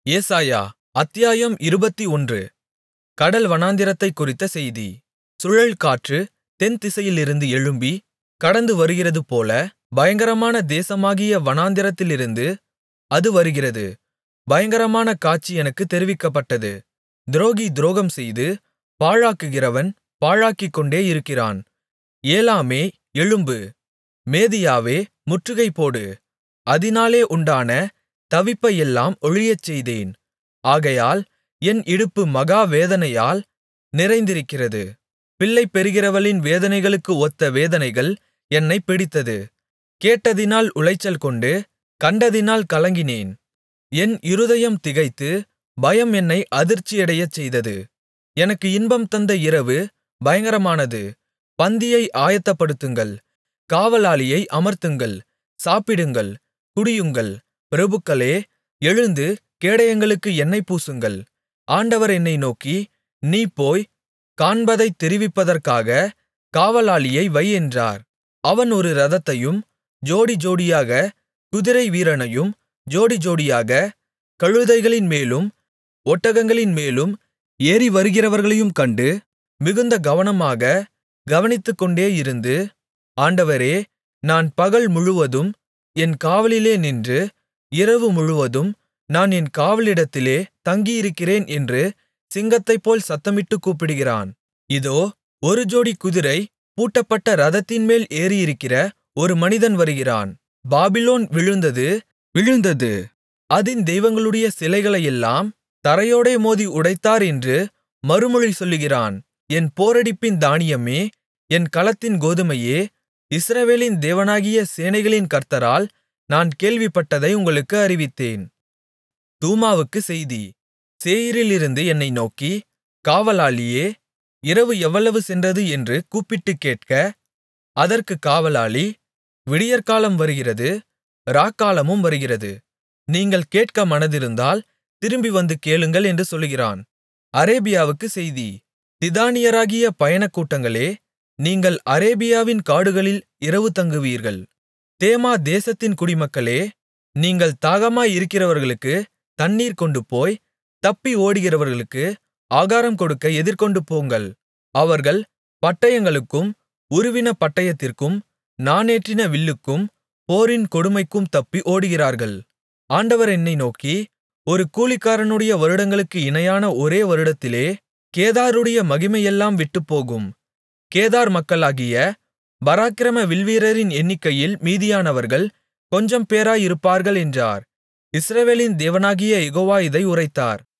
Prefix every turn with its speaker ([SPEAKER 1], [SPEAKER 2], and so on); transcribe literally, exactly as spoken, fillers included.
[SPEAKER 1] ஏசாயா அத்தியாயம் இருபத்தொன்று. கடல் வனாந்திரத்தைக் குறித்த செய்தி. சுழல் காற்று தென்திசையிலிருந்து எழும்பி கடந்து வருகிறதுபோல, பயங்கரமான தேசமாகிய வனாந்திரத்திலிருந்து அது வருகிறது. பயங்கரமான காட்சி எனக்குத் தெரிவிக்கப்பட்டது. துரோகி துரோகம்செய்து, பாழாக்குகிறவன் பாழாக்கிக்கொண்டே இருக்கிறான். ஏலாமே, எழும்பு. மேதியாவே, முற்றுகை போடு. அதினாலே உண்டான தவிப்பையெல்லாம் ஒழியச்செய்தேன். ஆகையால் என் இடுப்பு மகா வேதனையால் நிறைந்திருக்கிறது. பிள்ளை பெறுகிறவளின் வேதனைகளுக்கு ஒத்த வேதனைகள் என்னைப் பிடித்தது. கேட்டதினால் உளைச்சல்கொண்டு, கண்டதினால் கலங்கினேன். என் இருதயம் திகைத்து, பயம் என்னை அதிர்ச்சியடையச் செய்தது. எனக்கு இன்பம் தந்த இரவு பயங்கரமானது. பந்தியை ஆயத்தப்படுத்துங்கள். காவலாளியை அமர்த்துங்கள். சாப்பிடுங்கள், குடியுங்கள். பிரபுக்களே, எழுந்து கேடயங்களுக்கு எண்ணெய் பூசுங்கள். ஆண்டவர் என்னை நோக்கி, நீ போய் காண்பதைத் தெரிவிப்பதற்காக காவலாளியை வை என்றார். அவன் ஒரு இரதத்தையும் ஜோடி ஜோடியாக குதிரை வீரனையும் ஜோடி ஜோடியாக கழுதைகளின்மேலும் ஒட்டகங்களின்மேலும் ஏறி வருகிறவர்களையும் கண்டு, மிகுந்த கவனமாக கவனித்துக்கொண்டே இருந்து, ஆண்டவரே, நான் பகல் முழுவதும் என் காவலிலே நின்று, இரவு முழுவதும் நான் என் காவலிடத்திலே தங்கியிருக்கிறேன் என்று சிங்கத்தைப்போல் சத்தமிட்டுக் கூப்பிடுகிறான். இதோ, ஒரு ஜோடி குதிரை பூட்டப்பட்ட இரதத்தின்மேல் ஏறியிருக்கிற ஒரு மனிதன் வருகிறான். பாபிலோன் விழுந்தது, விழுந்தது. அதின் தெய்வங்களுடைய சிலைகளையெல்லாம் தரையோடே மோதி உடைத்தார் என்று மறுமொழி சொல்லுகிறான். என் போரடிப்பின் தானியமே, என் களத்தின் கோதுமையே, இஸ்ரவேலின் தேவனாகிய சேனைகளின் கர்த்தரால் நான் கேள்விப்பட்டதை உங்களுக்கு அறிவித்தேன். தூமாவுக்கு செய்தி. சேயீரிலிருந்து என்னை நோக்கி, காவலாளியே, இரவு எவ்வளவு சென்றது என்று கூப்பிட்டுக் கேட்க, அதற்குக் காவலாளி, விடியற்காலம் வருகிறது, இராக்காலமும் வருகிறது. நீங்கள் கேட்க மனதிருந்தால் திரும்பி வந்து கேளுங்கள் என்று சொல்லுகிறான். அரேபியாவுக்கு செய்தி. திதானியராகிய பயணக்கூட்டங்களே, நீங்கள் அரேபியாவின் காடுகளில் இரவு தங்குவீர்கள். தேமா தேசத்தின் குடிமக்களே, நீங்கள் தாகமாயிருக்கிறவர்களுக்கு தண்ணீர் கொண்டுபோய், தப்பி ஓடுகிறவர்களுக்கு ஆகாரம் கொடுக்க எதிர்கொண்டு போங்கள். அவர்கள் பட்டயங்களுக்கும் உருவின பட்டயத்திற்கும் நாணேற்றின வில்லுக்கும் போரின் கொடுமைக்கும் தப்பி ஓடுகிறார்கள். ஆண்டவர் என்னை நோக்கி, ஒரு கூலிக்காரனுடைய வருடங்களுக்கு இணையான ஒரே வருடத்திலே கேதாருடைய மகிமையெல்லாம் விட்டுப்போகும். கேதார் மக்களாகிய பராக்கிரம வில்வீரரின் எண்ணிக்கையில் மீதியானவர்கள் கொஞ்சம் பேராயிருப்பார்கள் என்றார். இஸ்ரவேலின் தேவனாகிய யெகோவா இதை உரைத்தார்.